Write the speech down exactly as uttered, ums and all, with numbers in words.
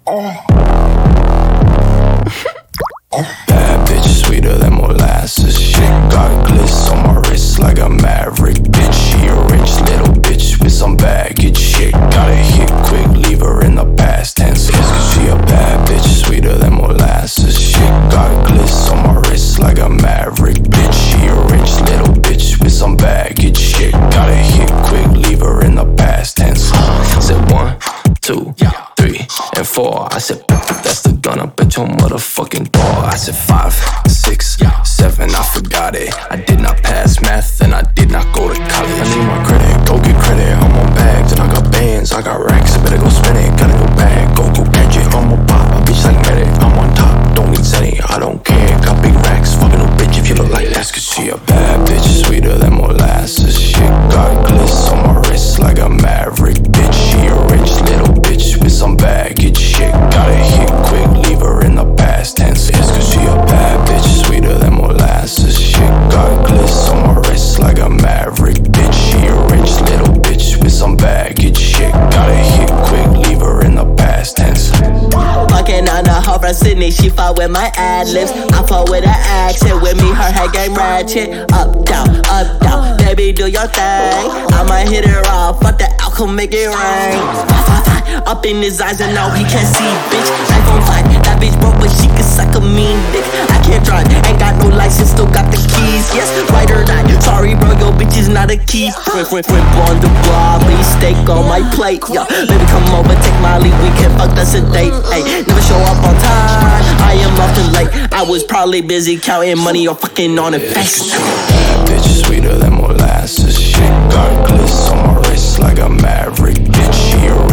Bad bitch, sweeter than molasses. Shit got gliss on my wrist like a maverick. Bitch, she a rich little bitch with some baggage. Shit gotta hit quick, leave her in the past tense. It's cause she a bad bitch, sweeter than molasses. Shit got gliss on my wrist like a maverick. Bitch, she a rich little bitch with some baggage. Shit gotta hit quick, leave her in the past tense. Said one, two, three, and four. I said, that's the gun up at your motherfucking door. I said five, six, seven, I forgot it. I did not pass math and I did not go to college. I need my credit, go get credit. I'm on bags and I got bands, I got racks. I better go spend it, got a new bag, go go gadget. I'm on pop, a bitch like medic. I'm on top, don't need setting, I don't care. Got big racks, fucking a bitch if you look like that's cause she a bad bitch, sweeter than molasses. Shit got gliss on my wrist like a maverick. Bitch, she a rich little bitch with some baggage. Shit gotta hit quick, leave her in the past tense. It's cause she a bad bitch, sweeter than molasses. Shit got gliss on my wrist like a maverick. Bitch, she a rich little bitch with some baggage. Shit gotta hit quick, leave her in the past tense. Fucking on the hoe from Sydney, she fought with my ad-libs. I fought with her accent, with me her head game ratchet. Up, down, up, down, baby do your thing. I might hit her off, fuck the outcome, make it rain. Up in his eyes and now he can't see, bitch. iPhone five, that bitch broke but she can suck a mean dick. I can't drive, ain't got no license, still got the keys. Yes, right or not, sorry bro, your bitch is not a key. Whip, whip, whip on the block, please steak on my plate. Yo, baby come over, take my leave, we can fuck, that's a date. Ay, never show up on time, I am often late. I was probably busy counting money or fucking on a face. Bad bitch, sweeter than molasses. Shit got gliss on my wrist like a maverick. Bitch, she a